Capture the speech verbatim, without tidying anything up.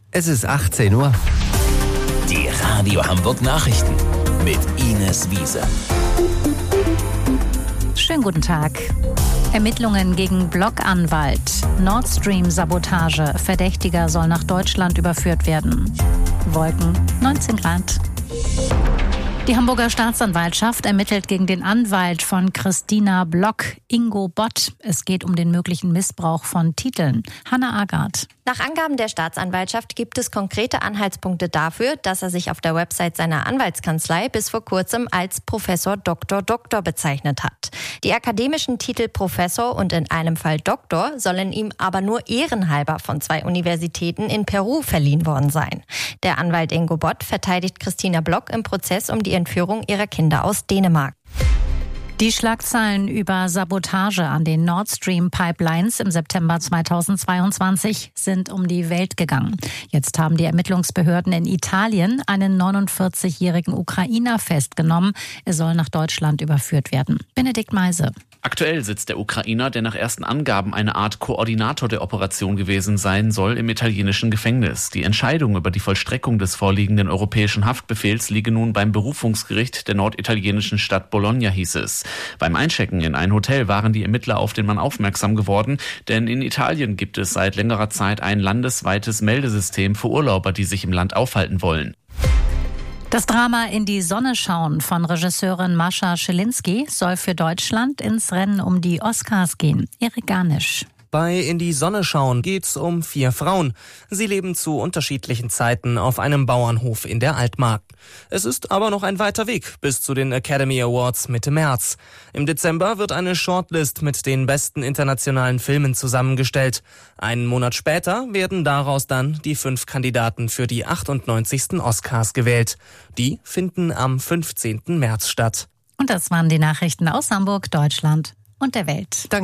Es ist achtzehn Uhr. Die Radio Hamburg Nachrichten mit Ines Wiese. Schönen guten Tag. Ermittlungen gegen Blockanwalt. Nord Stream-Sabotage. Verdächtiger soll nach Deutschland überführt werden. Wolken, neunzehn Grad. Die Hamburger Staatsanwaltschaft ermittelt gegen den Anwalt von Christina Block, Ingo Bott. Es geht um den möglichen Missbrauch von Titeln. Hanna Agard. Nach Angaben der Staatsanwaltschaft gibt es konkrete Anhaltspunkte dafür, dass er sich auf der Website seiner Anwaltskanzlei bis vor kurzem als Professor Doktor Doktor bezeichnet hat. Die akademischen Titel Professor und in einem Fall Doktor sollen ihm aber nur ehrenhalber von zwei Universitäten in Peru verliehen worden sein. Der Anwalt Ingo Bott verteidigt Christina Block im Prozess um die Entführung ihrer Kinder aus Dänemark. Die Schlagzeilen über Sabotage an den Nord Stream Pipelines im September zweitausendzweiundzwanzig sind um die Welt gegangen. Jetzt haben die Ermittlungsbehörden in Italien einen neunundvierzigjährigen Ukrainer festgenommen. Er soll nach Deutschland überführt werden. Benedikt Meise. Aktuell sitzt der Ukrainer, der nach ersten Angaben eine Art Koordinator der Operation gewesen sein soll, im italienischen Gefängnis. Die Entscheidung über die Vollstreckung des vorliegenden europäischen Haftbefehls liege nun beim Berufungsgericht der norditalienischen Stadt Bologna, hieß es. Beim Einchecken in ein Hotel waren die Ermittler auf den Mann aufmerksam geworden, denn in Italien gibt es seit längerer Zeit ein landesweites Meldesystem für Urlauber, die sich im Land aufhalten wollen. Das Drama In die Sonne schauen von Regisseurin Mascha Schilinski soll für Deutschland ins Rennen um die Oscars gehen. Erik Garnisch. Bei In die Sonne schauen geht's um vier Frauen. Sie leben zu unterschiedlichen Zeiten auf einem Bauernhof in der Altmark. Es ist aber noch ein weiter Weg bis zu den Academy Awards Mitte März. Im Dezember wird eine Shortlist mit den besten internationalen Filmen zusammengestellt. Einen Monat später werden daraus dann die fünf Kandidaten für die achtundneunzigsten Oscars gewählt. Die finden am fünfzehnten März statt. Und das waren die Nachrichten aus Hamburg, Deutschland und der Welt. Danke.